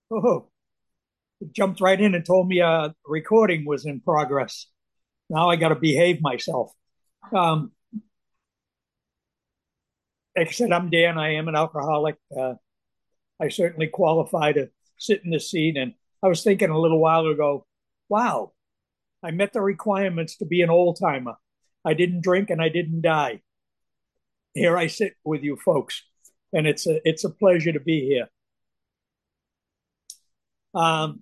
Oh, jumped right in and told me a recording was in progress. Now I got to behave myself. Um, like I said, I'm Dan. I am an alcoholic. I certainly qualify to sit in this seat. And I was thinking a little while ago, wow, I met the requirements to be an old timer. I didn't drink and I didn't die. Here I sit with you folks, and it's a pleasure to be here. Um,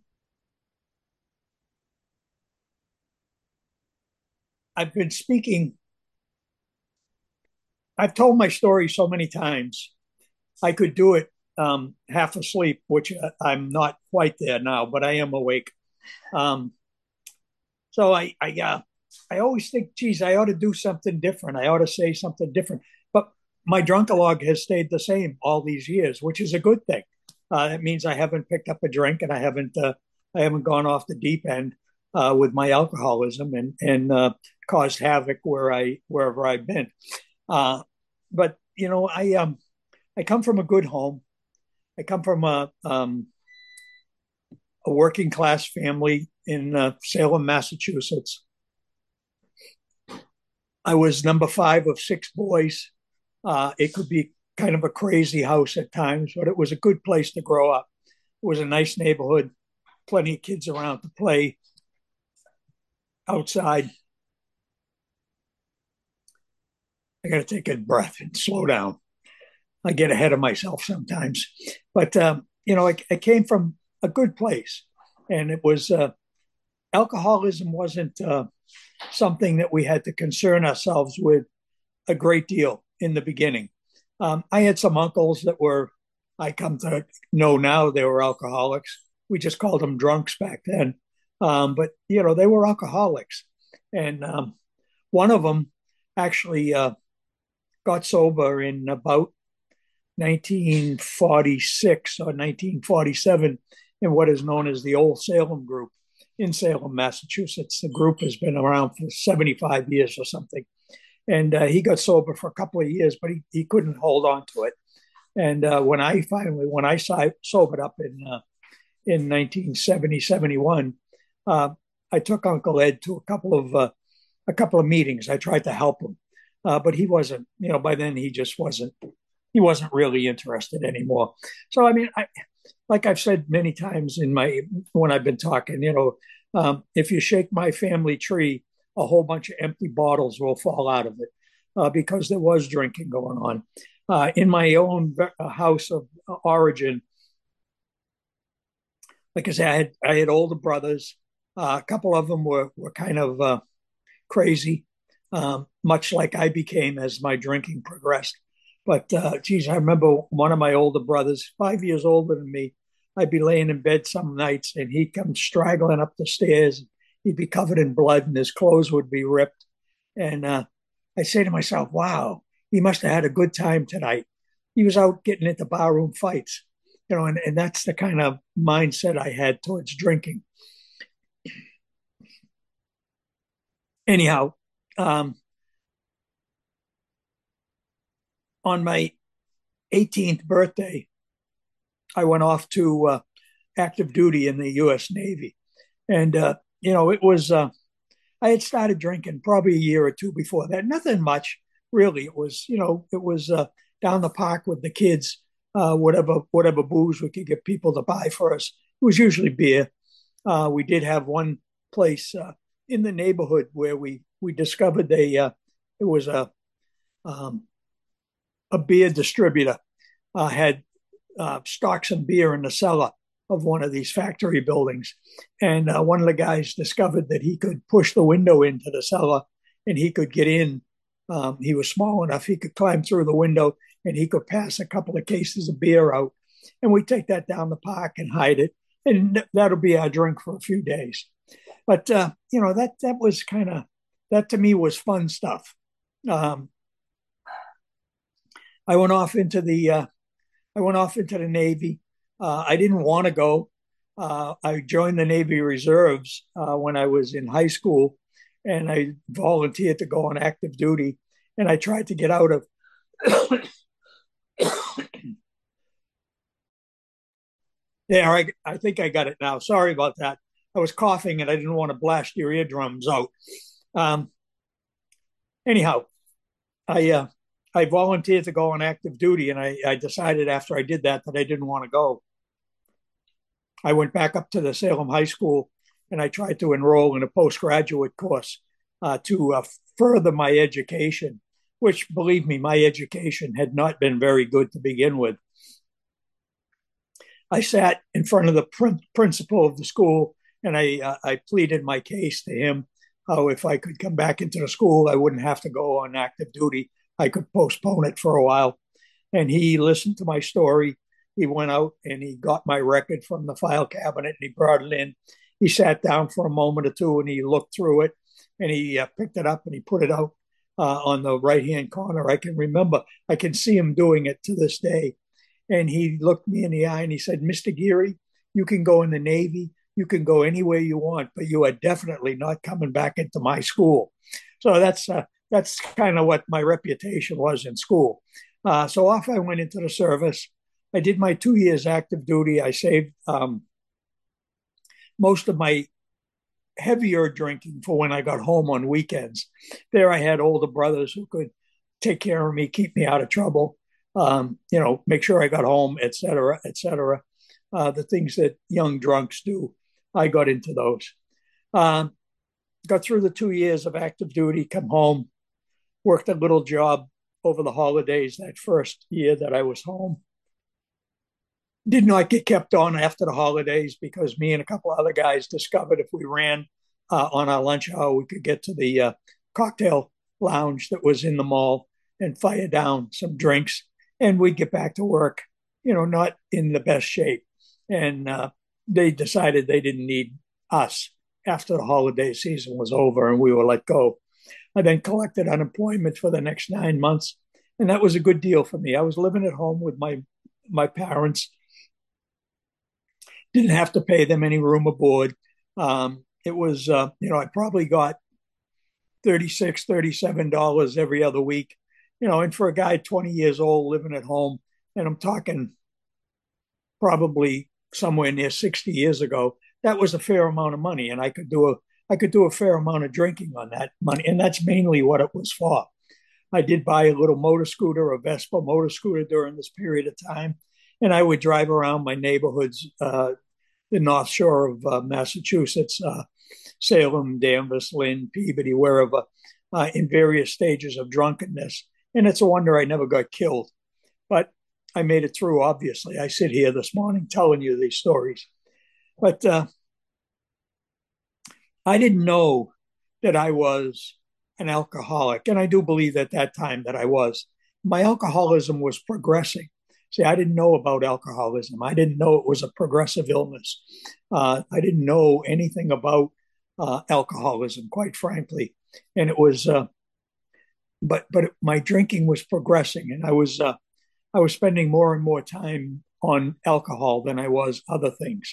I've been speaking. I've told my story so many times. I could do it half asleep, which I'm not quite there now, but I am awake. Um, so I always think, geez, I ought to do something different. I ought to say something different. But my drunkalog has stayed the same all these years, which is a good thing. That means I haven't picked up a drink and I haven't gone off the deep end with my alcoholism and caused havoc wherever I've been. Uh, but I come from a good home. I come from a working class family in Salem, Massachusetts. I was number five of six boys. It could be kind of a crazy house at times, but it was a good place to grow up. It was a nice neighborhood, plenty of kids around to play outside. I got to take a breath and slow down. I get ahead of myself sometimes, but I came from a good place, and it was alcoholism wasn't something that we had to concern ourselves with a great deal in the beginning. I had some uncles that I come to know now they were alcoholics. We just called them drunks back then. But, they were alcoholics. And one of them actually got sober in about 1946 or 1947 in what is known as the Old Salem Group in Salem, Massachusetts. The group has been around for 75 years or something. And he got sober for a couple of years, but he couldn't hold on to it. And when I sobered up in 1970, 71, uh, I took Uncle Ed to a couple of meetings. I tried to help him, but he wasn't. By then he just wasn't. He wasn't really interested anymore. So I mean, like I've said many times when I've been talking, if you shake my family tree, a whole bunch of empty bottles will fall out of it because there was drinking going on. In my own house of origin, like I said, I had older brothers. A couple of them were kind of crazy, much like I became as my drinking progressed. But geez, I remember one of my older brothers, 5 years older than me. I'd be laying in bed some nights, and he'd come straggling up the stairs. He'd be covered in blood, and his clothes would be ripped. And I say to myself, "Wow, he must have had a good time tonight. He was out getting into barroom fights, and that's the kind of mindset I had towards drinking." Anyhow, um, on my 18th birthday, I went off to active duty in the U.S. Navy, and it was I had started drinking probably a year or two before that. Nothing much, really. It was down the park with the kids, whatever booze we could get people to buy for us. It was usually beer. We did have one place in the neighborhood where we discovered it was um, a beer distributor had stock some beer in the cellar of one of these factory buildings. And one of the guys discovered that he could push the window into the cellar and he could get in. He was small enough, he could climb through the window and he could pass a couple of cases of beer out. And we take that down the park and hide it. And that'll be our drink for a few days. But, that was that to me was fun stuff. Um, I went off into the I went off into the Navy. I didn't want to go. I joined the Navy Reserves when I was in high school, and I volunteered to go on active duty. And I tried to get out of Yeah, I think I got it now. Sorry about that. I was coughing and I didn't want to blast your eardrums out. Um, anyhow, I uh, I volunteered to go on active duty, and I decided after I did that I didn't want to go. I went back up to the Salem High School and I tried to enroll in a postgraduate course to further my education, which, believe me, my education had not been very good to begin with. I sat in front of the principal of the school and I pleaded my case to him how if I could come back into the school, I wouldn't have to go on active duty. I could postpone it for a while. And he listened to my story. He went out and he got my record from the file cabinet and he brought it in. He sat down for a moment or two and he looked through it and he picked it up and he put it out on the right hand corner. I can remember, I can see him doing it to this day. And he looked me in the eye and he said, Mr. Geary, you can go in the Navy, you can go anywhere you want, but you are definitely not coming back into my school. So that's kind of what my reputation was in school. So off I went into the service. I did my 2 years active duty. I saved most of my heavier drinking for when I got home on weekends. There I had older brothers who could take care of me, keep me out of trouble, make sure I got home, et cetera, et cetera. The things that young drunks do, I got into those. Um, got through the 2 years of active duty, come home, worked a little job over the holidays that first year that I was home. Did not get kept on after the holidays because me and a couple of other guys discovered if we ran on our lunch hour, we could get to the cocktail lounge that was in the mall and fire down some drinks, and we'd get back to work, not in the best shape. And they decided they didn't need us after the holiday season was over and we were let go. I then collected unemployment for the next 9 months, and that was a good deal for me. I was living at home with my parents, didn't have to pay them any room or board. It was, I probably got $36, $37 every other week, and for a guy 20 years old living at home, and I'm talking probably somewhere near 60 years ago, that was a fair amount of money. And I could do a fair amount of drinking on that money. And that's mainly what it was for. I did buy a little motor scooter, a Vespa motor scooter during this period of time. And I would drive around my neighborhoods, the North Shore of Massachusetts, Salem, Danvers, Lynn, Peabody, wherever, in various stages of drunkenness. And it's a wonder I never got killed. But I made it through, obviously. I sit here this morning telling you these stories. But I didn't know that I was an alcoholic. And I do believe at that time that I was. My alcoholism was progressing. See, I didn't know about alcoholism. I didn't know it was a progressive illness. I didn't know anything about alcoholism, quite frankly. And it was, but my drinking was progressing, and I was spending more and more time on alcohol than I was other things.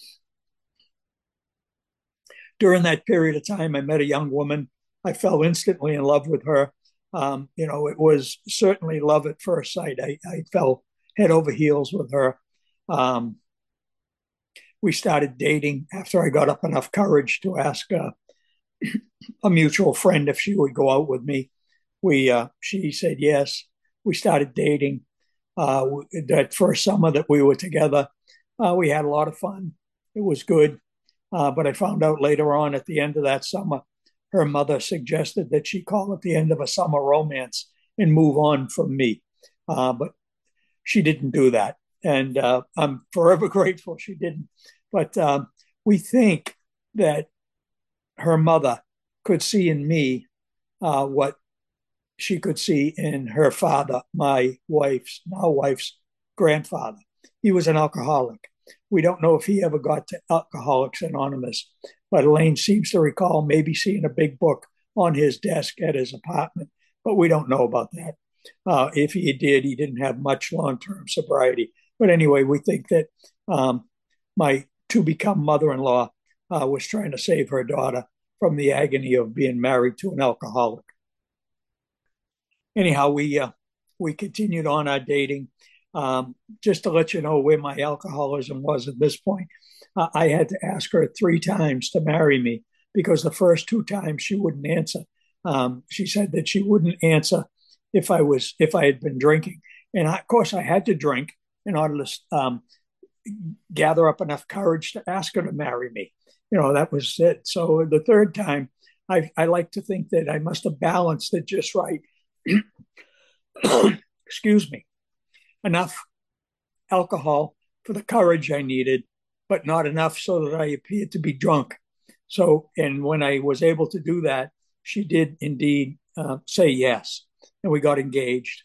During that period of time, I met a young woman. I fell instantly in love with her. It was certainly love at first sight. I fell head over heels with her. Um, we started dating after I got up enough courage to ask a mutual friend if she would go out with me. She said yes. We started dating. That first summer that we were together, we had a lot of fun. It was good. But I found out later on at the end of that summer, her mother suggested that she call it the end of a summer romance and move on from me. But she didn't do that. And I'm forever grateful she didn't. But we think that her mother could see in me what she could see in her father, my now wife's grandfather. He was an alcoholic. We don't know if he ever got to Alcoholics Anonymous, but Elaine seems to recall maybe seeing a big book on his desk at his apartment, but we don't know about that. If he did, he didn't have much long-term sobriety. But anyway, we think that my to-become mother-in-law was trying to save her daughter from the agony of being married to an alcoholic. Anyhow, we continued on our dating. Just to let you know where my alcoholism was at this point, I had to ask her 3 times to marry me because the first 2 times she wouldn't answer. She said that she wouldn't answer if I had been drinking, and of course I had to drink in order to gather up enough courage to ask her to marry me. That was it. So the third time, I like to think that I must have balanced it just right. Excuse me. Enough alcohol for the courage I needed, but not enough so that I appeared to be drunk. So, and when I was able to do that, she did indeed say yes, and we got engaged.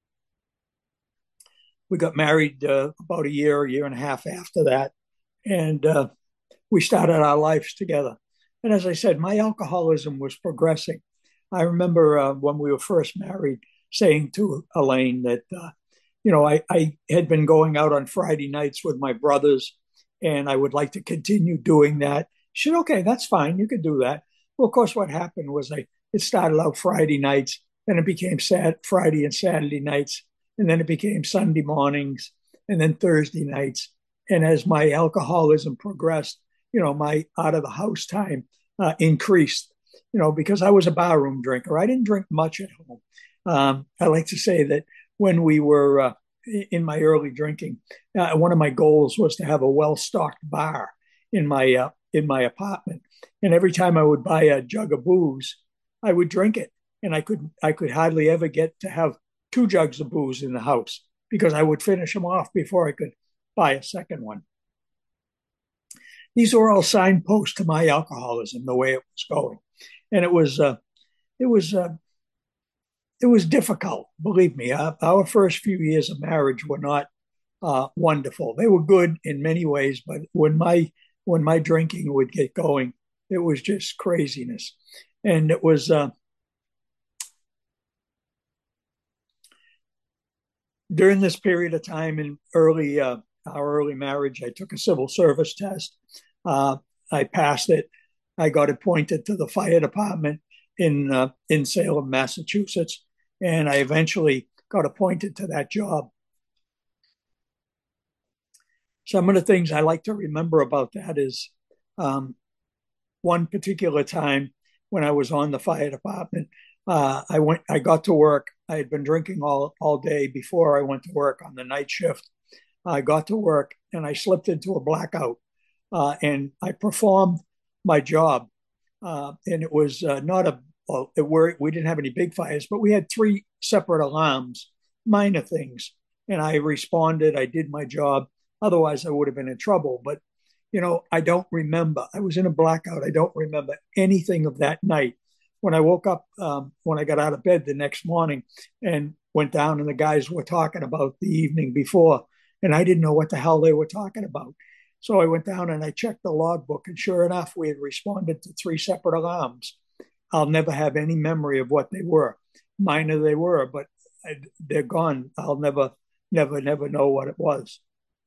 We got married about a year and a half after that, and we started our lives together. And as I said, my alcoholism was progressing. I remember when we were first married saying to Elaine that, I had been going out on Friday nights with my brothers and I would like to continue doing that. She said, okay, that's fine. You can do that. Well, of course, what happened was it started out Friday nights, then it became Friday and Saturday nights, and then it became Sunday mornings, and then Thursday nights. And as my alcoholism progressed, my out of the house time increased, because I was a barroom drinker. I didn't drink much at home. I like to say that when we were in my early drinking, one of my goals was to have a well-stocked bar in my apartment. And every time I would buy a jug of booze, I would drink it, and I could hardly ever get to have 2 jugs of booze in the house because I would finish them off before I could buy a second one. These were all signposts to my alcoholism, the way it was going, and it was difficult. Believe me, our first few years of marriage were not wonderful. They were good in many ways, but when my drinking would get going, it was just craziness, and it was. During this period of time in our early marriage, I took a civil service test. I passed it. I got appointed to the fire department in Salem, Massachusetts, and I eventually got appointed to that job. Some of the things I like to remember about that is one particular time when I was on the fire department. I got to work. I had been drinking all day before I went to work on the night shift. I got to work and I slipped into a blackout, and I performed my job. And it was not a we didn't have any big fires, but we had 3 separate alarms, minor things, and I responded. I did my job. Otherwise, I would have been in trouble. But I don't remember. I was in a blackout. I don't remember anything of that night. When I woke up, when I got out of bed the next morning and went down, and the guys were talking about the evening before, and I didn't know what the hell they were talking about. So I went down and I checked the logbook, and sure enough, we had responded to 3 separate alarms. I'll never have any memory of what they were. Minor they were, but they're gone. I'll never know what it was.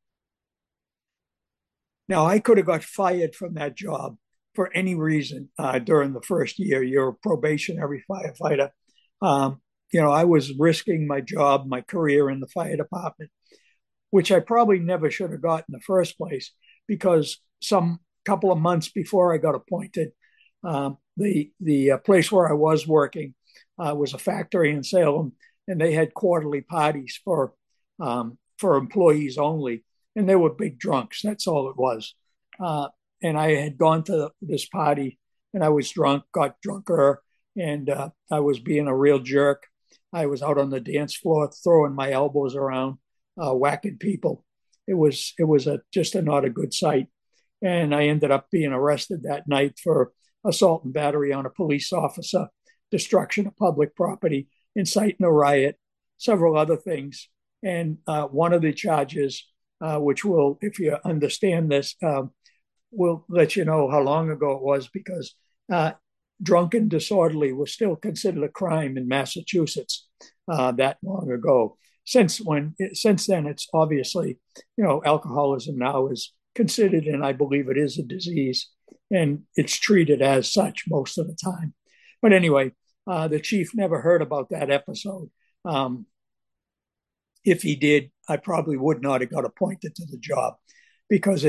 Now, I could have got fired from that job for any reason during the first year. You're a probationary firefighter. I was risking my job, my career in the fire department, which I probably never should have got in the first place, because some couple of months before I got appointed, the place where I was working was a factory in Salem, and they had quarterly parties for employees only, and they were big drunks. That's all it was. And I had gone to this party, and I was drunk, got drunker, and I was being a real jerk. I was out on the dance floor throwing my elbows around, whacking people. It was just not a good sight. And I ended up being arrested that night for assault and battery on a police officer, destruction of public property, inciting a riot, several other things. And one of the charges, which will, if you understand this, will let you know how long ago it was, because drunken disorderly was still considered a crime in Massachusetts that long ago. Since then, it's obviously, alcoholism now is considered, and I believe it is, a disease, and it's treated as such most of the time. But anyway, the chief never heard about that episode. if he did, I probably would not have got appointed to the job because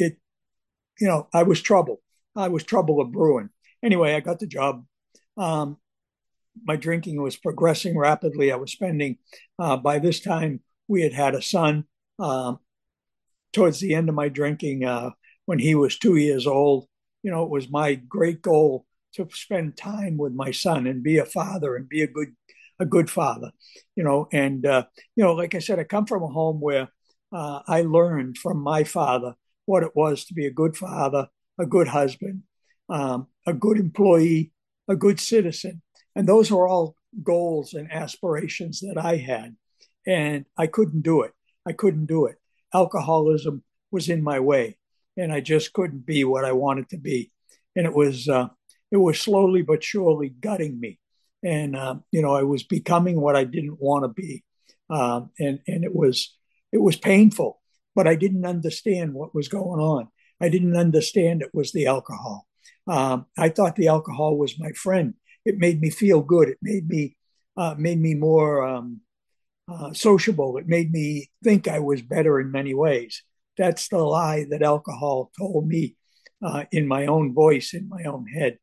I was trouble. I was trouble of brewing. Anyway, I got the job. Um, my drinking was progressing rapidly. I was spending, by this time, we had had a son. Towards the end of my drinking, when he was 2 years old, it was my great goal to spend time with my son and be a father and be a good father, and like I said, I come from a home where I learned from my father what it was to be a good father, a good husband, a good employee, a good citizen. And those are all goals and aspirations that I had. And I couldn't do it. I couldn't do it. Alcoholism was in my way, and I just couldn't be what I wanted to be. And it was slowly but surely gutting me. And I was becoming what I didn't want to be. And it was painful, but I didn't understand what was going on. I didn't understand it was the alcohol. I thought the alcohol was my friend. It made me feel good. It made me more sociable. It made me think I was better in many ways. That's the lie that alcohol told me in my own voice, in my own head.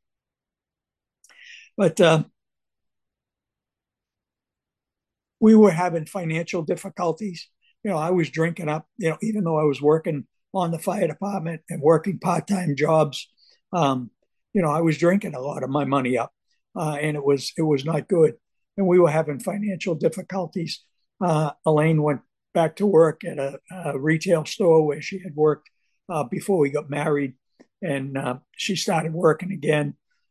But we were having financial difficulties. I was drinking up, even though I was working on the fire department and working part-time jobs. Um, I was drinking a lot of my money up, and it was not good. And we were having financial difficulties. Elaine went back to work at a retail store where she had worked before we got married, and she started working again.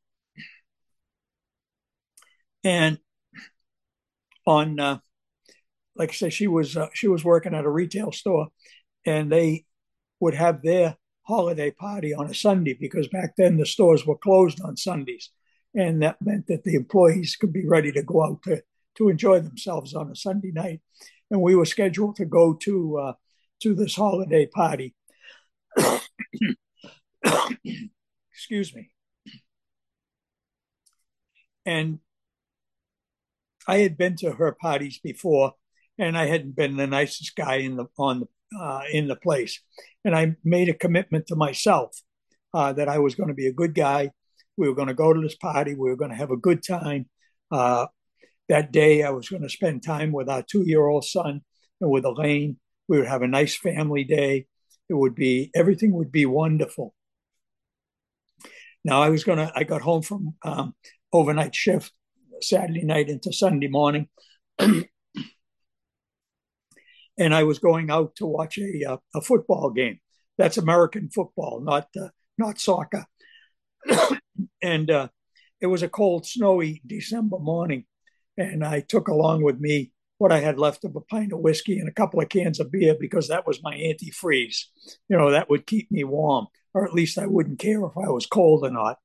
And on like I said, she was working at a retail store, and they would have their holiday party on a Sunday because back then the stores were closed on Sundays, and that meant that the employees could be ready to go out to enjoy themselves on a Sunday night. And we were scheduled to go to this holiday party. Excuse me. And I had been to her parties before, and I hadn't been the nicest guy in the place. And I made a commitment to myself that I was going to be a good guy. We were going to go to this party. We were going to have a good time. Uh, that day, I was going to spend time with our 2-year-old son and with Elaine. We would have a nice family day. Everything would be wonderful. Now I got home from overnight shift Saturday night into Sunday morning, and I was going out to watch a football game. That's American football, not soccer. And it was a cold, snowy December morning, and I took along with me what I had left of a pint of whiskey and a couple of cans of beer because that was my antifreeze. That would keep me warm, or at least I wouldn't care if I was cold or not.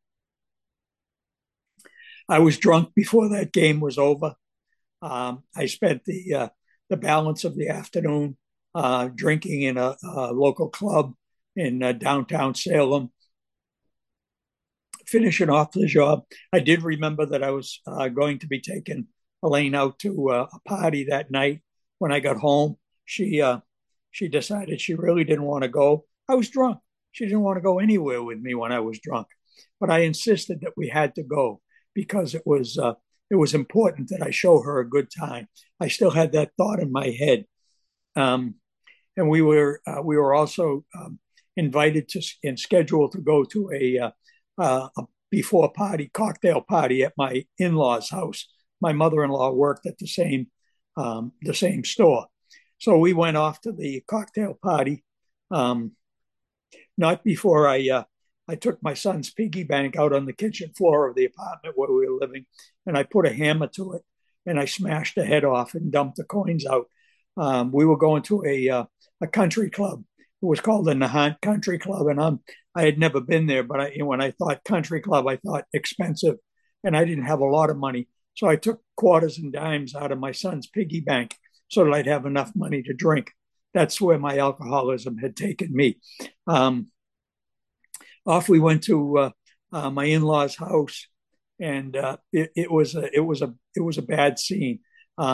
I was drunk before that game was over. I spent the balance of the afternoon drinking in a local club in downtown Salem, finishing off the job. I did remember that I was going to be taking Elaine out to a party that night. When I got home, she decided she really didn't want to go. I was drunk. She didn't want to go anywhere with me when I was drunk, but I insisted that we had to go because it was important that I show her a good time. I still had that thought in my head, and we were also invited to and scheduled to go to a before party cocktail party at my in-laws' house. My mother-in-law worked at the same store, so we went off to the cocktail party. Um, Not before I took my son's piggy bank out on the kitchen floor of the apartment where we were living, and I put a hammer to it, and I smashed the head off and dumped the coins out. We were going to a country club. It was called the Nahant Country Club, and I had never been there, but when I thought country club, I thought expensive, and I didn't have a lot of money, so I took quarters and dimes out of my son's piggy bank so that I'd have enough money to drink. That's where my alcoholism had taken me. Um, Off we went to my in-laws' house, and it was a bad scene.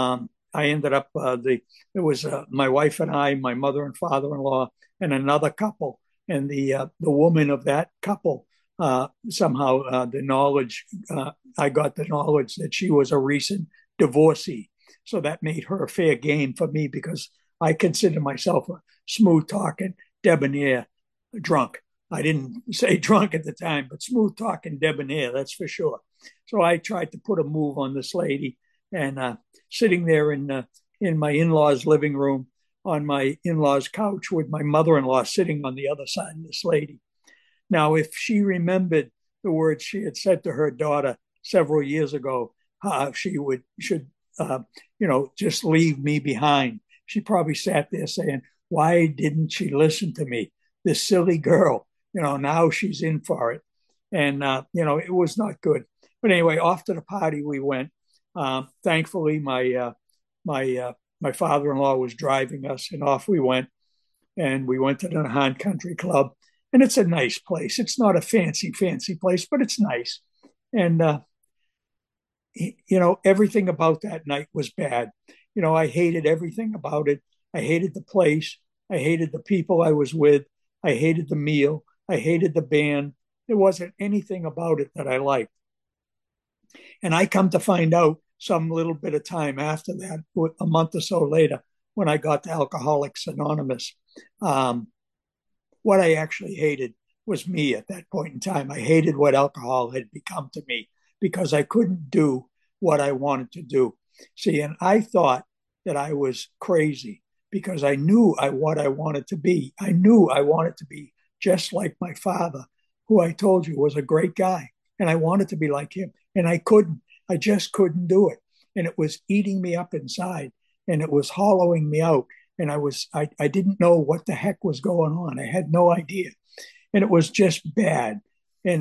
I ended up it was my wife and I, my mother and father-in-law, and another couple, and the woman of that couple somehow the knowledge I got the knowledge that she was a recent divorcee, so that made her a fair game for me because I consider myself a smooth talking debonair drunk. I didn't say drunk at the time, but smooth talking debonair, that's for sure. So I tried to put a move on this lady, and sitting there in my in-laws' living room on my in-laws' couch with my mother-in-law sitting on the other side of this lady. Now, if she remembered the words she had said to her daughter several years ago, she should just leave me behind. She probably sat there saying, "Why didn't she listen to me? This silly girl." Now she's in for it, and it was not good. But anyway, off to the party we went. Thankfully, my father-in-law was driving us, and off we went. And we went to the Nahant Country Club, and it's a nice place. It's not a fancy place, but it's nice. And everything about that night was bad. I hated everything about it. I hated the place. I hated the people I was with. I hated the meal. I hated the band. There wasn't anything about it that I liked. And I come to find out some little bit of time after that, a month or so later, when I got to Alcoholics Anonymous, what I actually hated was me at that point in time. I hated what alcohol had become to me because I couldn't do what I wanted to do. See, and I thought that I was crazy because I knew what I wanted to be. I knew I wanted to be just like my father, who I told you was a great guy. And I wanted to be like him. And I couldn't. I just couldn't do it. And it was eating me up inside, and it was hollowing me out. And I didn't know what the heck was going on. I had no idea. And it was just bad. And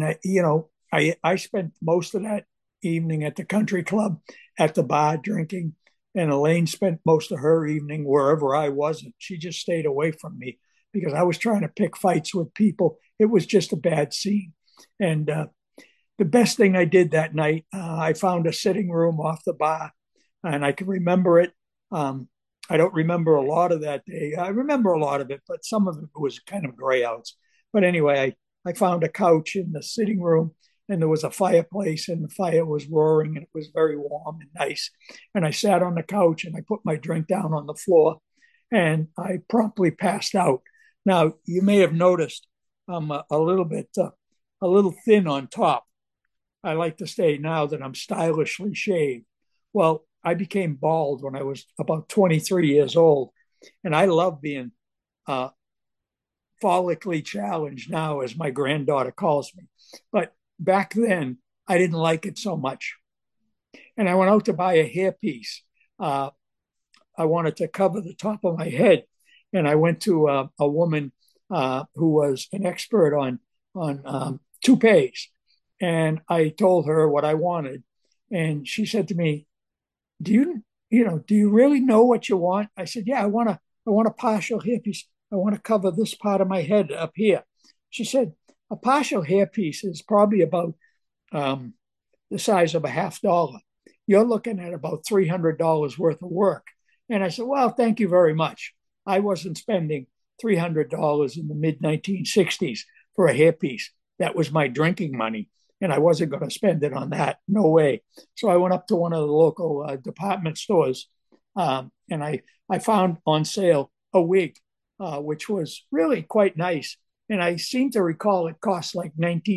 I spent most of that evening at the country club, at the bar drinking. And Elaine spent most of her evening wherever I wasn't. She just stayed away from me because I was trying to pick fights with people. It was just a bad scene. And the best thing I did that night, I found a sitting room off the bar, and I can remember it. I don't remember a lot of that day. I remember a lot of it, but some of it was kind of gray outs. But anyway, I found a couch in the sitting room, and there was a fireplace, and the fire was roaring, and it was very warm and nice. And I sat on the couch, and I put my drink down on the floor, and I promptly passed out. Now, you may have noticed I'm a little thin on top. I like to say now that I'm stylishly shaved. Well, I became bald when I was about 23 years old, and I love being uh, follically challenged now, as my granddaughter calls me. But back then, I didn't like it so much. And I went out to buy a hairpiece. Uh, I wanted to cover the top of my head, and I went to a woman who was an expert on toupees, and I told her what I wanted, and she said to me, "Do you really know what you want?" I said, "Yeah, I want a partial hairpiece. I want to cover this part of my head up here." She said, "A partial hairpiece is probably about um, the size of a $50. You're looking at about $300 worth of work." And I said, "Well, thank you very much. I wasn't spending $300 in the mid 1960s for a hairpiece. That was my drinking money, and I wasn't going to spend it on that. No way." So I went up to one of the local department stores, and I found on sale a wig, which was really quite nice. And I seem to recall it cost like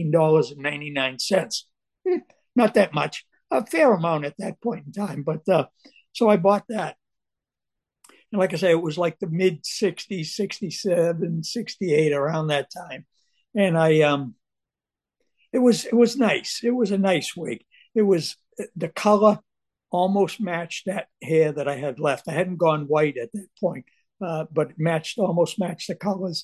$19.99. Not that much, a fair amount at that point in time. But so I bought that. And like I say, it was like the mid 60s, 67, 68, around that time. And it was nice. It was a nice wig. It was the color almost matched that hair that I had left. I hadn't gone white at that point, but almost matched the colors.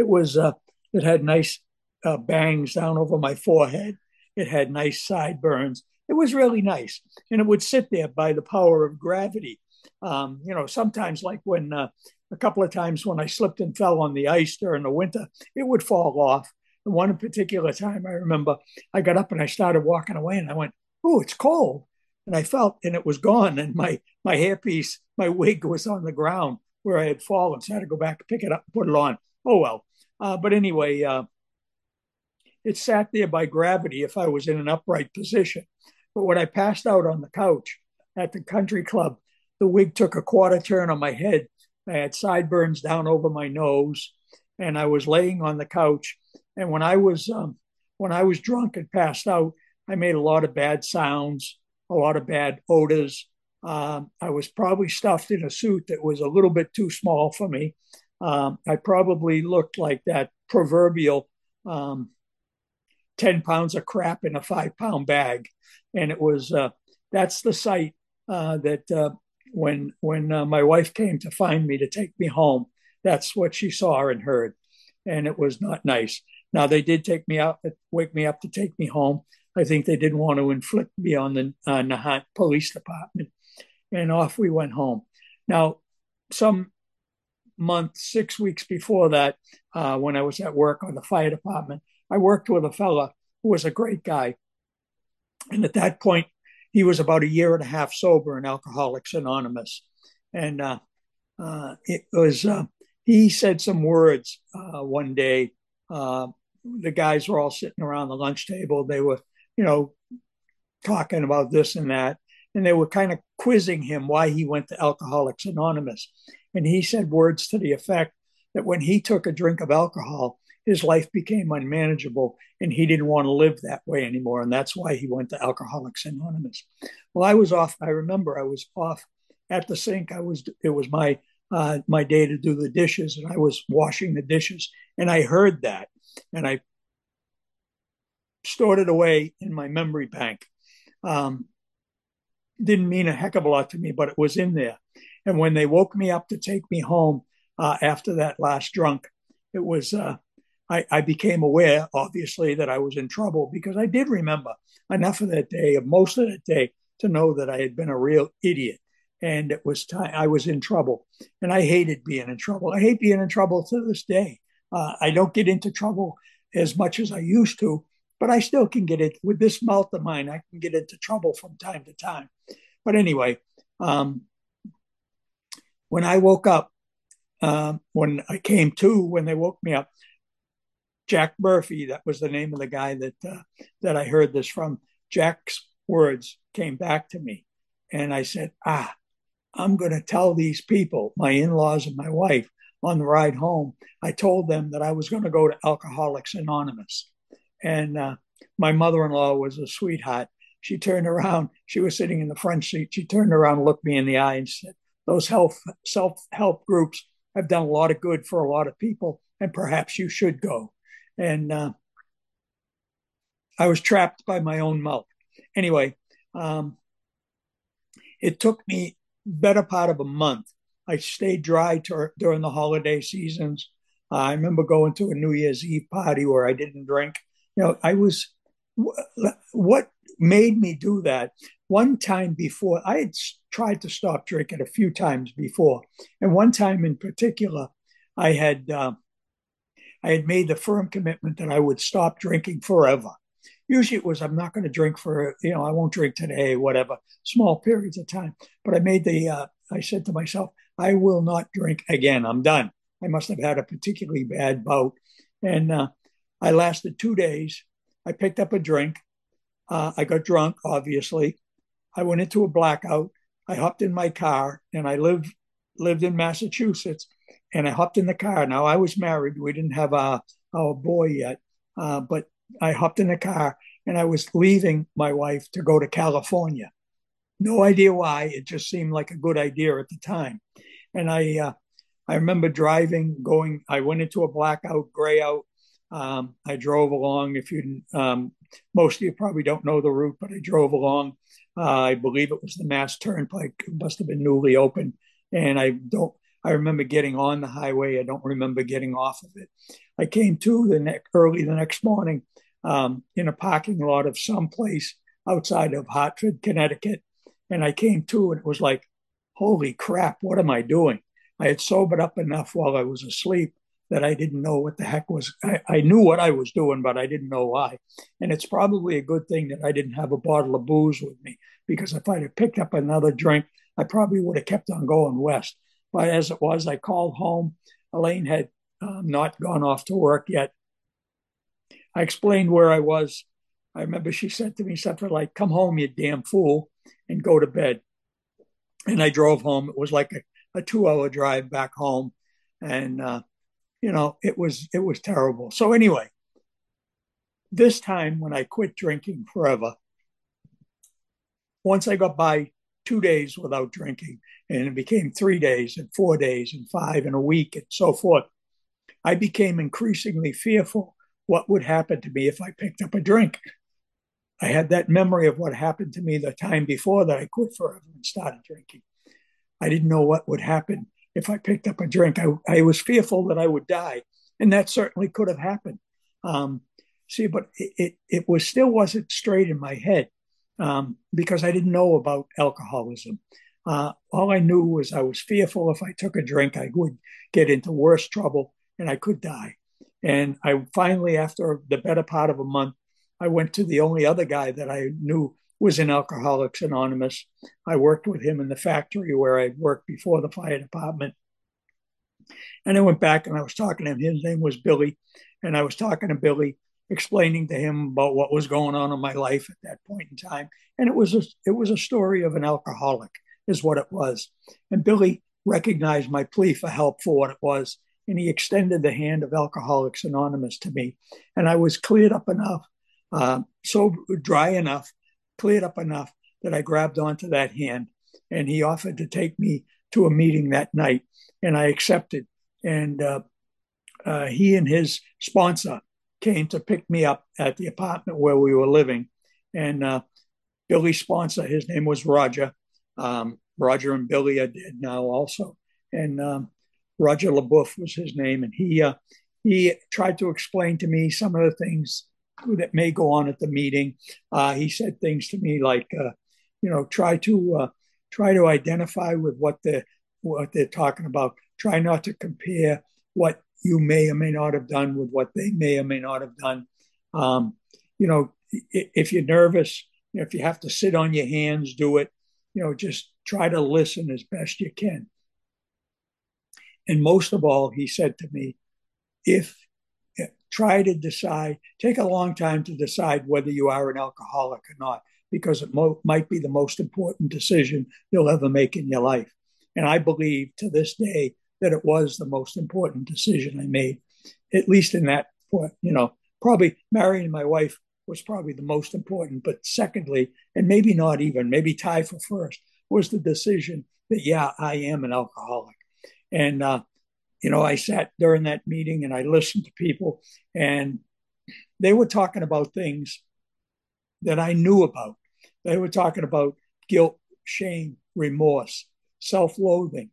It had nice bangs down over my forehead. It had nice sideburns. It was really nice, and it would sit there by the power of gravity. Sometimes like when a couple of times when I slipped and fell on the ice during the winter, it would fall off. And one particular time, I remember I got up and I started walking away, and I went, "Oh, it's cold." And I felt, and it was gone, and my hairpiece my wig was on the ground where I had fallen, so I had to go back, pick it up, and put it on. Oh well. But anyway, it sat there by gravity if I was in an upright position. But when I passed out on the couch at the country club, the wig took a quarter turn on my head. I had sideburns down over my nose, and I was laying on the couch. And when I was drunk and passed out, I made a lot of bad sounds, a lot of bad odors. I was probably stuffed in a suit that was a little bit too small for me. I probably looked like that proverbial 10 pounds of crap in a 5 pound bag. And it was, that's the sight that when my wife came to find me to take me home, that's what she saw and heard. And it was not nice. Now, they did wake me up to take me home. I think they didn't want to inflict me on the Nahant Police Department. And off we went home. Now, some month, 6 weeks before that, when I was at work on the fire department, I worked with a fella who was a great guy. And at that point, he was about a year and a half sober in Alcoholics Anonymous. And he said some words one day. The guys were all sitting around the lunch table. They were, talking about this and that. And they were kind of quizzing him why he went to Alcoholics Anonymous. And he said words to the effect that when he took a drink of alcohol, his life became unmanageable and he didn't want to live that way anymore. And that's why he went to Alcoholics Anonymous. Well, I was off. I remember I was off at the sink. It was my day to do the dishes, and I was washing the dishes, and I heard that, and I stored it away in my memory bank. Didn't mean a heck of a lot to me, but it was in there. And when they woke me up to take me home after that last drunk, it was I became aware, obviously, that I was in trouble, because I did remember enough of that day, of most of that day, to know that I had been a real idiot. And it was time I was in trouble, and I hated being in trouble. I hate being in trouble to this day. I don't get into trouble as much as I used to, but I still can get it with this mouth of mine. I can get into trouble from time to time. But anyway, when I woke up, when I came to, when they woke me up, Jack Murphy, that was the name of the guy that I heard this from. Jack's words came back to me, and I said, I'm going to tell these people, my in-laws and my wife, on the ride home. I told them that I was going to go to Alcoholics Anonymous. And my mother-in-law was a sweetheart. She turned around. She was sitting in the front seat. She turned around, looked me in the eye, and said, those self-help groups have done a lot of good for a lot of people, and perhaps you should go. And I was trapped by my own mouth. Anyway, it took me better part of a month. I stayed dry during the holiday seasons. I remember going to a New Year's Eve party where I didn't drink. What made me do that? One time before, I had tried to stop drinking a few times before. And one time in particular, I had made the firm commitment that I would stop drinking forever. Usually it was, I'm not going to drink for, I won't drink today, whatever, small periods of time. But I said to myself, I will not drink again. I'm done. I must have had a particularly bad bout. And I lasted 2 days. I picked up a drink. I got drunk, obviously. I went into a blackout. I hopped in my car, and I lived in Massachusetts. And I hopped in the car. Now, I was married. We didn't have our boy yet. But I hopped in the car, and I was leaving my wife to go to California. No idea why. It just seemed like a good idea at the time. And I remember going. I went into a blackout, gray out. I drove along. Most of you probably don't know the route, but I drove along. I believe it was the Mass Turnpike. It must have been newly opened. And I remember getting on the highway. I don't remember getting off of it. I came to early the next morning in a parking lot of someplace outside of Hartford, Connecticut. And I came to, and it was like, holy crap, what am I doing? I had sobered up enough while I was asleep that I didn't know what the heck was. I knew what I was doing, but I didn't know why. And it's probably a good thing that I didn't have a bottle of booze with me, because if I'd have picked up another drink, I probably would have kept on going west. But as it was, I called home. Elaine had not gone off to work yet. I explained where I was. I remember she said to me something like, "Come home, you damn fool, and go to bed." And I drove home. It was like a 2 hour drive back home. And, it was terrible. So anyway, this time when I quit drinking forever, once I got by 2 days without drinking, and it became 3 days and 4 days and five and a week and so forth, I became increasingly fearful what would happen to me if I picked up a drink. I had that memory of what happened to me the time before that I quit forever and started drinking. I didn't know what would happen if I picked up a drink. I was fearful that I would die, and that certainly could have happened. Um, but it was still wasn't straight in my head because I didn't know about alcoholism. All I knew was I was fearful if I took a drink, I would get into worse trouble and I could die. And I finally, after the better part of a month, I went to the only other guy that I knew was in Alcoholics Anonymous. I worked with him in the factory where I worked before the fire department. And I went back and I was talking to him. His name was Billy. And I was talking to Billy, explaining to him about what was going on in my life at that point in time. And it was a story of an alcoholic, is what it was. And Billy recognized my plea for help for what it was. And he extended the hand of Alcoholics Anonymous to me. And I was cleared up enough, so dry enough, cleared up enough that I grabbed onto that hand. And he offered to take me to a meeting that night. And I accepted. And he and his sponsor came to pick me up at the apartment where we were living. And Billy's sponsor, his name was Roger. Roger and Billy are dead now also. And Roger LaBeouf was his name. And he tried to explain to me some of the things that may go on at the meeting. He said things to me like, try to identify with what they're talking about. Try not to compare what you may or may not have done with what they may or may not have done. If you're nervous, if you have to sit on your hands, do it. Just try to listen as best you can. And most of all, he said to me, try to decide, take a long time to decide whether you are an alcoholic or not, because it might be the most important decision you'll ever make in your life. And I believe to this day that it was the most important decision I made, at least in that point. Probably marrying my wife was probably the most important, but secondly, and maybe not even, maybe tied for first, was the decision that, yeah, I am an alcoholic. And, I sat during that meeting and I listened to people, and they were talking about things that I knew about. They were talking about guilt, shame, remorse, self-loathing,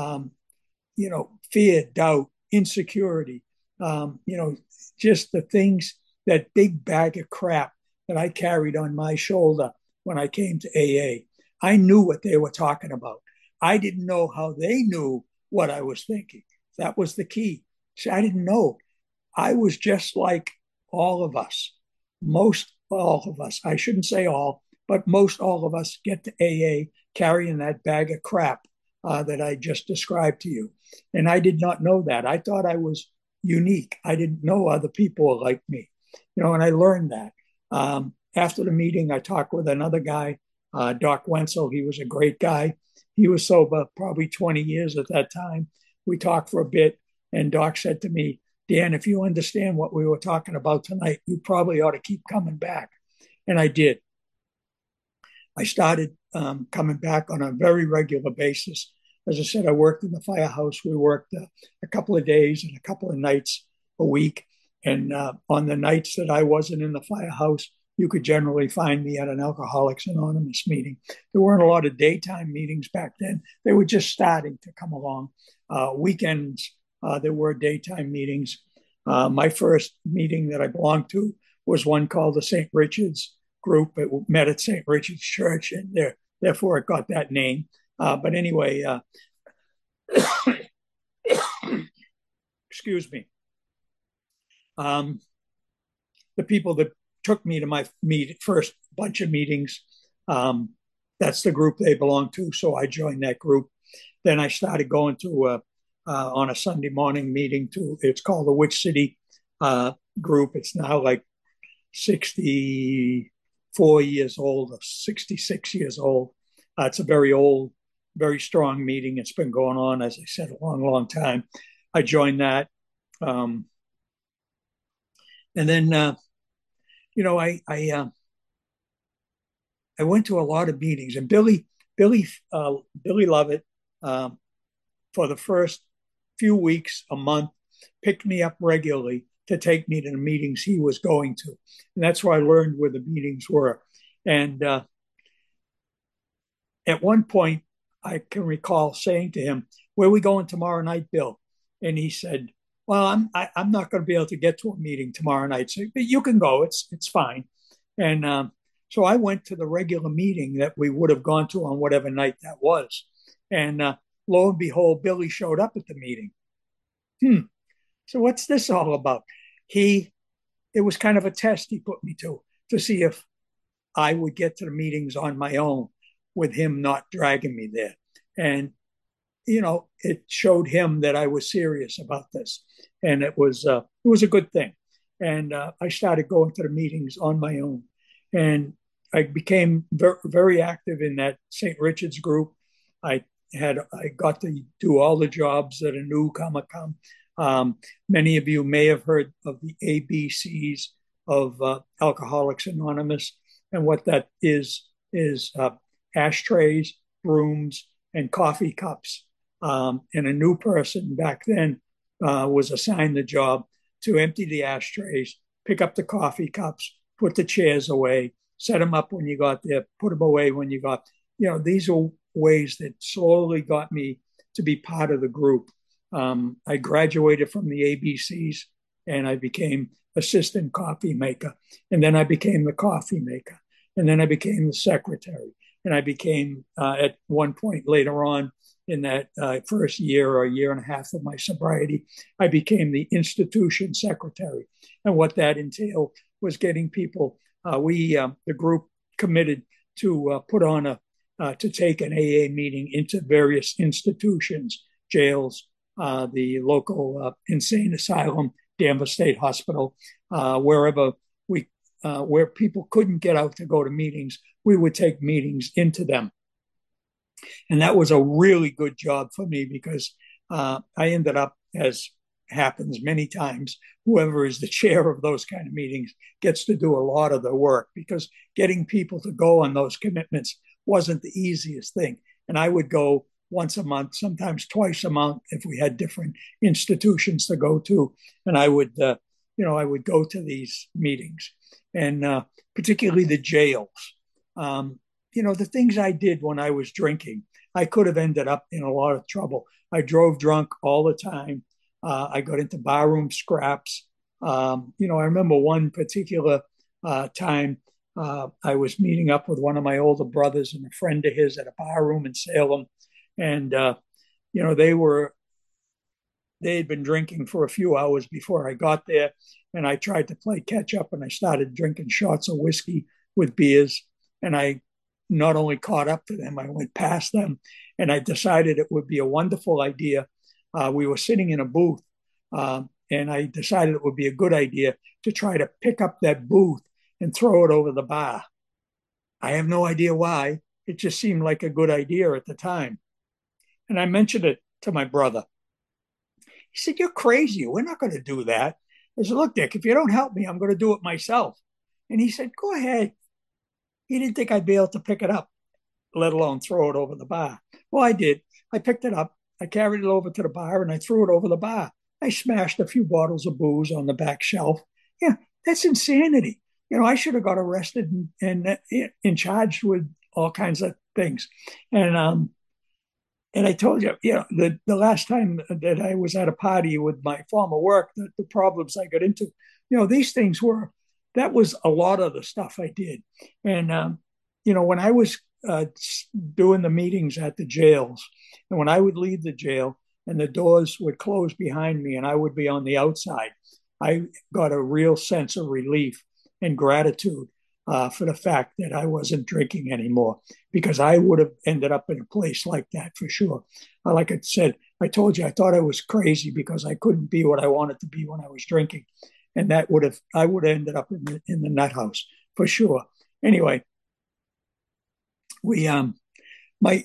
fear, doubt, insecurity, just the things, that big bag of crap that I carried on my shoulder when I came to AA. I knew what they were talking about. I didn't know how they knew what I was thinking. That was the key. See, I didn't know. I was just like all of us. Most all of us, I shouldn't say all, but most all of us get to AA carrying that bag of crap that I just described to you. And I did not know that. I thought I was unique. I didn't know other people like me, and I learned that. After the meeting, I talked with another guy, Doc Wenzel. He was a great guy. He was sober probably 20 years at that time. We talked for a bit, and Doc said to me, "Dan, if you understand what we were talking about tonight, you probably ought to keep coming back." And I did. I started coming back on a very regular basis. As I said, I worked in the firehouse. We worked a couple of days and a couple of nights a week. And on the nights that I wasn't in the firehouse, you could generally find me at an Alcoholics Anonymous meeting. There weren't a lot of daytime meetings back then. They were just starting to come along. Weekends, there were daytime meetings. My first meeting that I belonged to was one called the St. Richard's Group. It met at St. Richard's Church, and therefore it got that name. But anyway, excuse me. The people that took me to my first bunch of meetings that's the group they belong to. So I joined that group. Then I started going to on a Sunday morning meeting to, it's called the Witch City group. It's now like 64 years old or 66 years old. It's a very old, very strong meeting. It's been going on, as I said, a long, long time. I joined that. And then, you know, I went to a lot of meetings, and Billy Lovett, for the first few weeks, a month, picked me up regularly to take me to the meetings he was going to, and that's where I learned where the meetings were. And at one point, I can recall saying to him, "Where are we going tomorrow night, Bill?" And he said, "Well, I'm not going to be able to get to a meeting tomorrow night, so but you can go. It's fine." And so I went to the regular meeting that we would have gone to on whatever night that was. And lo and behold, Billy showed up at the meeting. So what's this all about? It was kind of a test he put me to see if I would get to the meetings on my own with him not dragging me there. And, you know, it showed him that I was serious about this. And it was a good thing. And I started going to the meetings on my own. And I became very active in that St. Richard's group. I got to do all the jobs that a newcomer come. Many of you may have heard of the ABCs of Alcoholics Anonymous, and what that is ashtrays, brooms, and coffee cups. And a new person back then was assigned the job to empty the ashtrays, pick up the coffee cups, put the chairs away, set them up when you got there, put them away when you got. You know, these are ways that slowly got me to be part of the group. I graduated from the ABCs and I became assistant coffee maker. And then I became the coffee maker. And then I became the secretary. And I became, at one point later on in that first year or year and a half of my sobriety, I became the institution secretary. And what that entailed was getting people, the group committed to put on to take an AA meeting into various institutions, jails, the local insane asylum, Danvers State Hospital, wherever where people couldn't get out to go to meetings, we would take meetings into them. And that was a really good job for me because I ended up, as happens many times, whoever is the chair of those kind of meetings gets to do a lot of the work, because getting people to go on those commitments wasn't the easiest thing. And I would go once a month, sometimes twice a month if we had different institutions to go to. And I would go to these meetings, and particularly the jails. The things I did when I was drinking, I could have ended up in a lot of trouble. I drove drunk all the time. I got into barroom scraps. I remember one particular time I was meeting up with one of my older brothers and a friend of his at a barroom in Salem. And, they had been drinking for a few hours before I got there. And I tried to play catch up, and I started drinking shots of whiskey with beers. And I not only caught up to them, I went past them. And I decided it would be a wonderful idea. We were sitting in a booth, and I decided it would be a good idea to try to pick up that booth and throw it over the bar. I have no idea why. It just seemed like a good idea at the time. And I mentioned it to my brother. He said, "You're crazy. We're not going to do that." I said, "Look, Dick, if you don't help me, I'm going to do it myself." And he said, "Go ahead." He didn't think I'd be able to pick it up, let alone throw it over the bar. Well, I did. I picked it up. I carried it over to the bar and I threw it over the bar. I smashed a few bottles of booze on the back shelf. Yeah, that's insanity. I should have got arrested and charged with all kinds of things. And I told you, the last time that I was at a party with my former work, the problems I got into, these things that was a lot of the stuff I did. And, when I was doing the meetings at the jails, and when I would leave the jail and the doors would close behind me and I would be on the outside, I got a real sense of relief and gratitude for the fact that I wasn't drinking anymore, because I would have ended up in a place like that for sure. Like I said, I told you, I thought I was crazy because I couldn't be what I wanted to be when I was drinking. And I would have ended up in the nut house for sure. Anyway, we, my,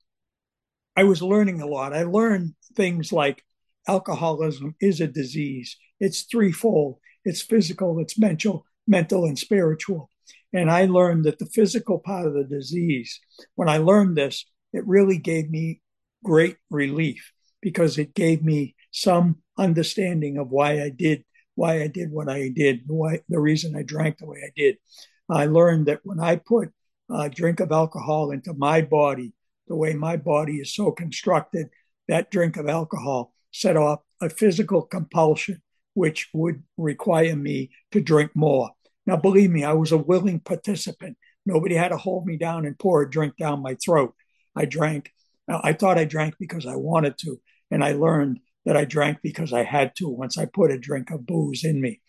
I was learning a lot. I learned things like alcoholism is a disease. It's threefold. It's physical, it's mental, and spiritual. And I learned that the physical part of the disease, when I learned this, it really gave me great relief, because it gave me some understanding of why I did what I did, the reason I drank the way I did. I learned that when I put a drink of alcohol into my body, the way my body is so constructed, that drink of alcohol set off a physical compulsion, which would require me to drink more. Now, believe me, I was a willing participant. Nobody had to hold me down and pour a drink down my throat. I drank. Now, I thought I drank because I wanted to, and I learned that I drank because I had to once I put a drink of booze in me.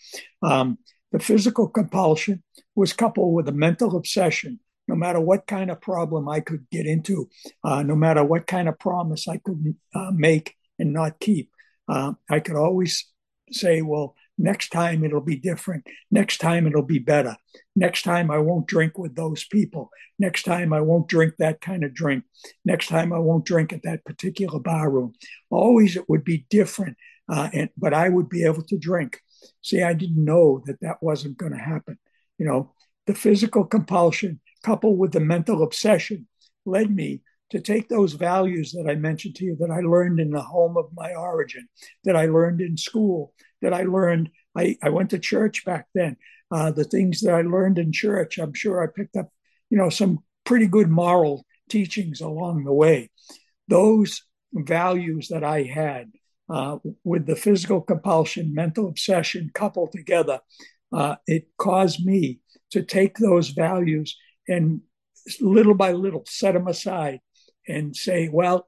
The physical compulsion was coupled with a mental obsession. No matter what kind of problem I could get into, no matter what kind of promise I could make and not keep, I could always say, well, next time it'll be different. Next time it'll be better. Next time I won't drink with those people. Next time I won't drink that kind of drink. Next time I won't drink at that particular bar room. Always it would be different, but I would be able to drink. See, I didn't know that wasn't going to happen. You know, the physical compulsion coupled with the mental obsession led me to take those values that I mentioned to you, that I learned in the home of my origin, that I learned in school, that I learned. I went to church back then. The things that I learned in church, I'm sure I picked up, some pretty good moral teachings along the way. Those values that I had, with the physical compulsion, mental obsession coupled together, it caused me to take those values and little by little set them aside and say, well,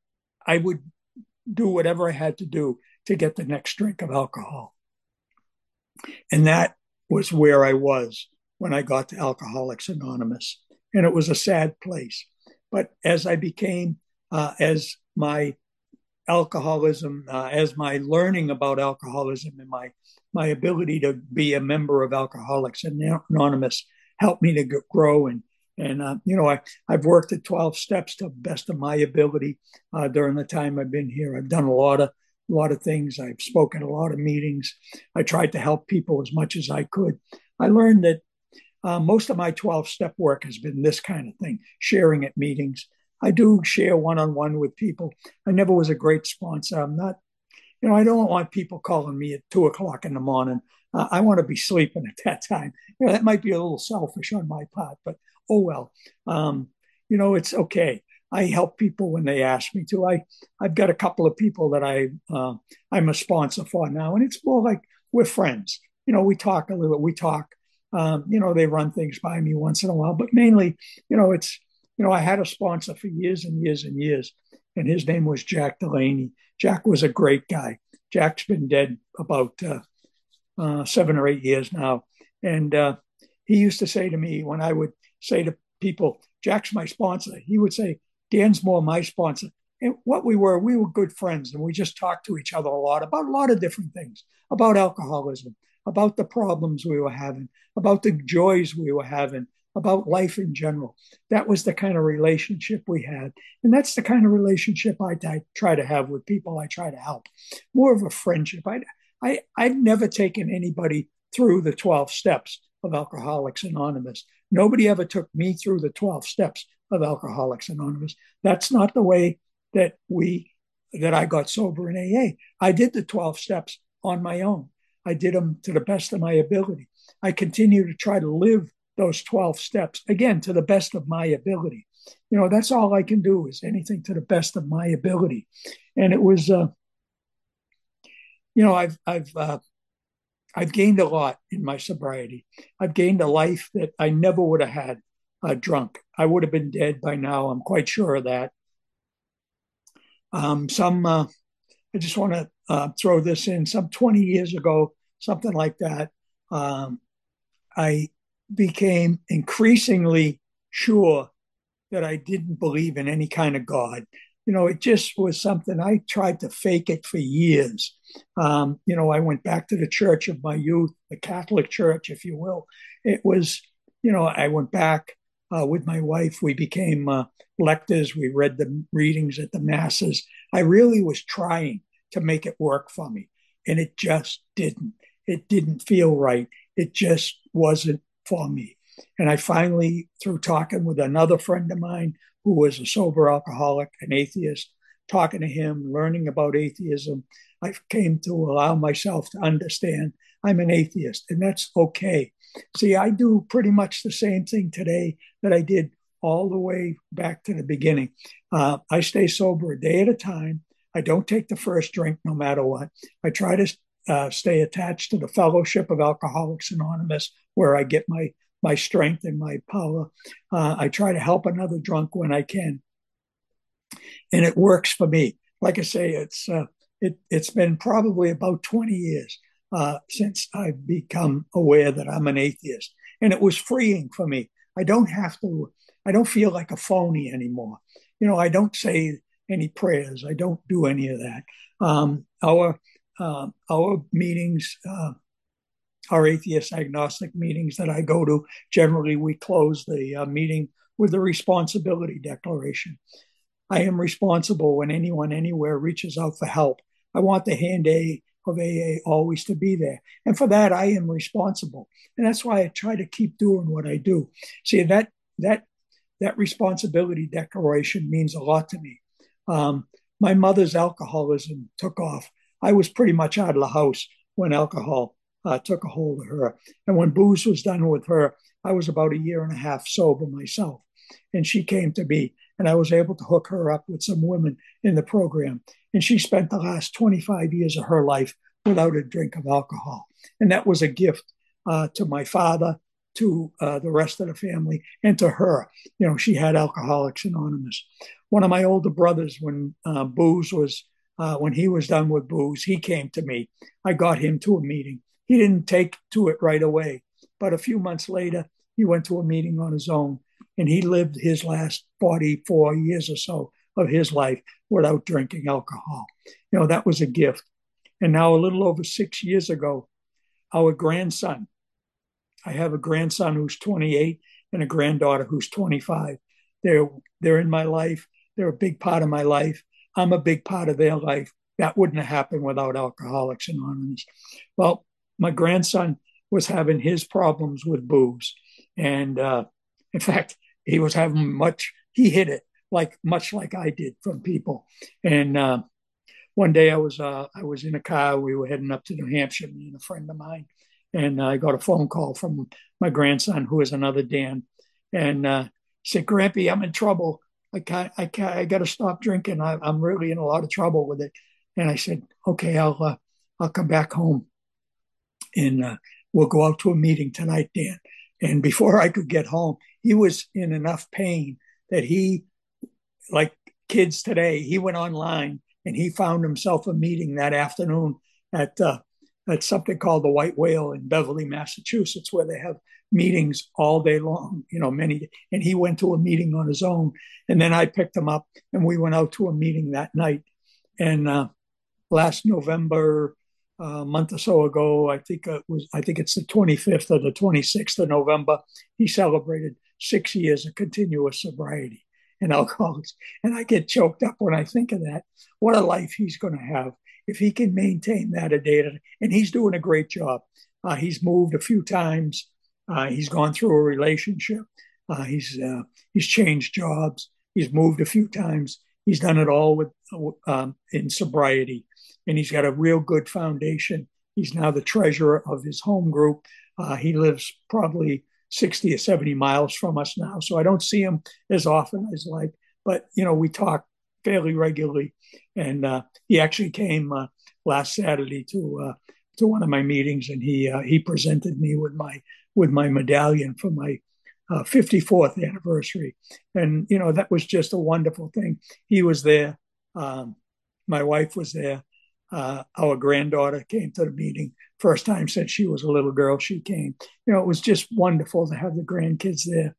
I would do whatever I had to do to get the next drink of alcohol. And that was where I was when I got to Alcoholics Anonymous. And it was a sad place. But as I became, as my alcoholism, as my learning about alcoholism and my ability to be a member of Alcoholics Anonymous helped me to grow. I've worked at 12 steps to the best of my ability during the time I've been here. I've done a lot of things. I've spoken at a lot of meetings. I tried to help people as much as I could. I learned that most of my 12-step work has been this kind of thing, sharing at meetings. I do share one-on-one with people. I never was a great sponsor. I'm not, I don't want people calling me at 2:00 in the morning. I want to be sleeping at that time. That might be a little selfish on my part, but oh well. It's okay. I help people when they ask me to. I've got a couple of people that I'm a sponsor for now, and it's more like we're friends. We talk a little. We talk. They run things by me once in a while, but mainly, I had a sponsor for years and years and years, and his name was Jack Delaney. Jack was a great guy. Jack's been dead about 7 or 8 years now, and he used to say to me when I would say to people, "Jack's my sponsor," he would say, "Dan's more my sponsor." And what we were good friends, and we just talked to each other a lot about a lot of different things, about alcoholism, about the problems we were having, about the joys we were having, about life in general. That was the kind of relationship we had. And that's the kind of relationship I try to have with people I try to help. More of a friendship. I've never taken anybody through the 12 steps of Alcoholics Anonymous. Nobody ever took me through the 12 steps of Alcoholics Anonymous. That's not the way that I got sober in AA. I did the 12 steps on my own. I did them to the best of my ability. I continue to try to live those 12 steps, again, to the best of my ability. That's all I can do, is anything to the best of my ability. And it was, I've gained a lot in my sobriety. I've gained a life that I never would have had drunk. I would have been dead by now. I'm quite sure of that. I just want to throw this in. Some 20 years ago, something like that, I became increasingly sure that I didn't believe in any kind of God. It just was something I tried to fake it for years. I went back to the church of my youth, the Catholic Church, if you will. It was, I went back with my wife. We became lectors. We read the readings at the masses. I really was trying to make it work for me, and it just didn't. It didn't feel right. It just wasn't for me. And I finally, through talking with another friend of mine who was a sober alcoholic, an atheist, talking to him, learning about atheism, I came to allow myself to understand I'm an atheist, and that's okay. See, I do pretty much the same thing today that I did all the way back to the beginning. I stay sober a day at a time. I don't take the first drink no matter what. I try to stay attached to the Fellowship of Alcoholics Anonymous, where I get my strength and my power. I try to help another drunk when I can, and it works for me. Like I say, it's been probably about 20 years since I've become aware that I'm an atheist, and it was freeing for me. I don't have to. I don't feel like a phony anymore. I don't say any prayers. I don't do any of that. Our meetings. Our atheist agnostic meetings that I go to, generally we close the meeting with the responsibility declaration. I am responsible when anyone anywhere reaches out for help. I want the hand of AA always to be there. And for that, I am responsible. And that's why I try to keep doing what I do. See, that responsibility declaration means a lot to me. My mother's alcoholism took off. I was pretty much out of the house when alcohol took a hold of her. And when booze was done with her, I was about a year and a half sober myself. And she came to me, and I was able to hook her up with some women in the program. And she spent the last 25 years of her life without a drink of alcohol. And that was a gift to my father, to the rest of the family, and to her. She had Alcoholics Anonymous. One of my older brothers, when when he was done with booze, he came to me. I got him to a meeting. He didn't take to it right away, but a few months later, he went to a meeting on his own, and he lived his last 44 years or so of his life without drinking alcohol. That was a gift. And now, a little over 6 years ago, our grandson, I have a grandson who's 28 and a granddaughter who's 25. They're in my life. They're a big part of my life. I'm a big part of their life. That wouldn't have happened without Alcoholics Anonymous. Well, my grandson was having his problems with booze. And in fact, he was having he hid it much like I did from people. And one day I was in a car. We were heading up to New Hampshire, me and a friend of mine. And I got a phone call from my grandson, who is another Dan. And he said, "Grampy, I'm in trouble. I got to stop drinking. I'm really in a lot of trouble with it." And I said, "Okay, I'll come back home, and we'll go out to a meeting tonight, Dan." And before I could get home, he was in enough pain that he, like kids today, he went online and he found himself a meeting that afternoon at something called the White Whale in Beverly, Massachusetts, where they have meetings all day long, many. And he went to a meeting on his own. And then I picked him up and we went out to a meeting that night. And last November, a month or so ago, I think it's the 25th or the 26th of November, he celebrated 6 years of continuous sobriety and alcoholics. And I get choked up when I think of that. What a life he's going to have if he can maintain that a day. And he's doing a great job. He's moved a few times. He's gone through a relationship. He's changed jobs. He's moved a few times. He's done it all in sobriety, and he's got a real good foundation. He's now the treasurer of his home group. He lives probably 60 or 70 miles from us now, so I don't see him as often as like. But we talk fairly regularly, and he actually came last Saturday to one of my meetings, and he presented me with my medallion for my 54th anniversary. And, that was just a wonderful thing. He was there. My wife was there. Our granddaughter came to the meeting. First time since she was a little girl, she came. It was just wonderful to have the grandkids there.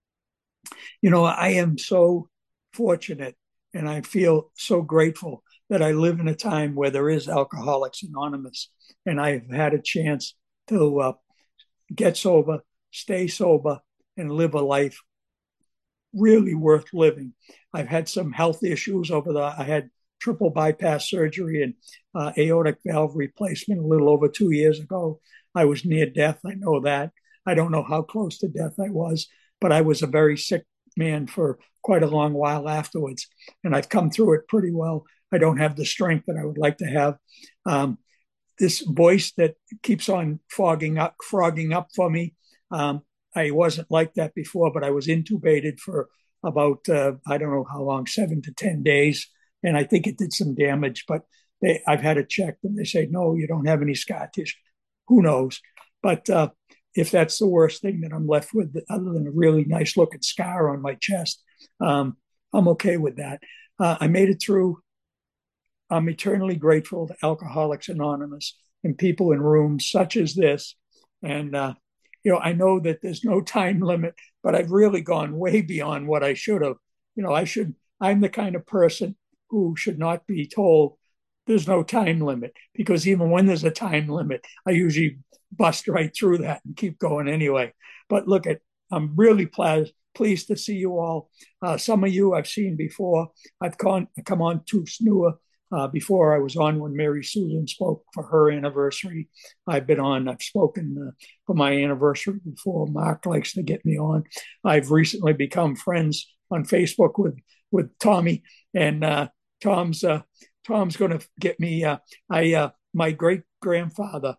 I am so fortunate and I feel so grateful that I live in a time where there is Alcoholics Anonymous, and I've had a chance to get sober, stay sober, and live a life really worth living. I've had some health issues I had triple bypass surgery and aortic valve replacement a little over 2 years ago. I was near death. I know that. I don't know how close to death I was, but I was a very sick man for quite a long while afterwards. And I've come through it pretty well. I don't have the strength that I would like to have. This voice that keeps on frogging up for me. I wasn't like that before, but I was intubated for about, I don't know how long, 7 to 10 days. And I think it did some damage, but I've had it checked and they say, no, you don't have any scar tissue. Who knows? But if that's the worst thing that I'm left with, other than a really nice looking scar on my chest, I'm okay with that. I made it through. I'm eternally grateful to Alcoholics Anonymous and people in rooms such as this. And, I know that there's no time limit, but I've really gone way beyond what I should have. I'm the kind of person who should not be told there's no time limit, because even when there's a time limit, I usually bust right through that and keep going anyway. But I'm really pleased to see you all. Some of you I've seen before. I've come on to SNUA before. I was on when Mary Susan spoke for her anniversary. I've spoken for my anniversary before. Mark likes to get me on. I've recently become friends on Facebook with Tommy, and Tom's going to get me. My great grandfather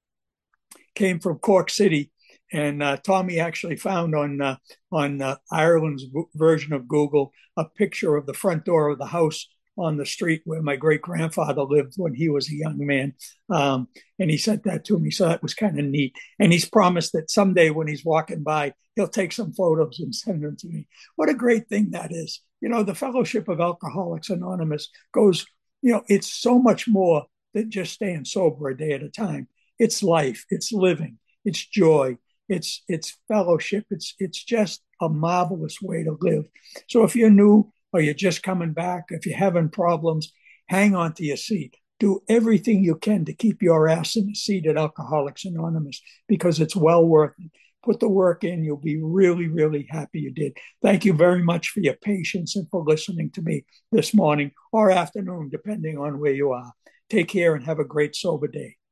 came from Cork City, and Tommy actually found on Ireland's version of Google a picture of the front door of the house on the street where my great grandfather lived when he was a young man. And he sent that to me. So that was kind of neat. And he's promised that someday when he's walking by, he'll take some photos and send them to me. What a great thing that is. The Fellowship of Alcoholics Anonymous goes, it's so much more than just staying sober a day at a time. It's life, it's living, it's joy, it's fellowship. It's just a marvelous way to live. So if you're new, or you're just coming back, if you're having problems, hang on to your seat. Do everything you can to keep your ass in the seat at Alcoholics Anonymous, because it's well worth it. Put the work in. You'll be really, really happy you did. Thank you very much for your patience and for listening to me this morning or afternoon, depending on where you are. Take care and have a great sober day.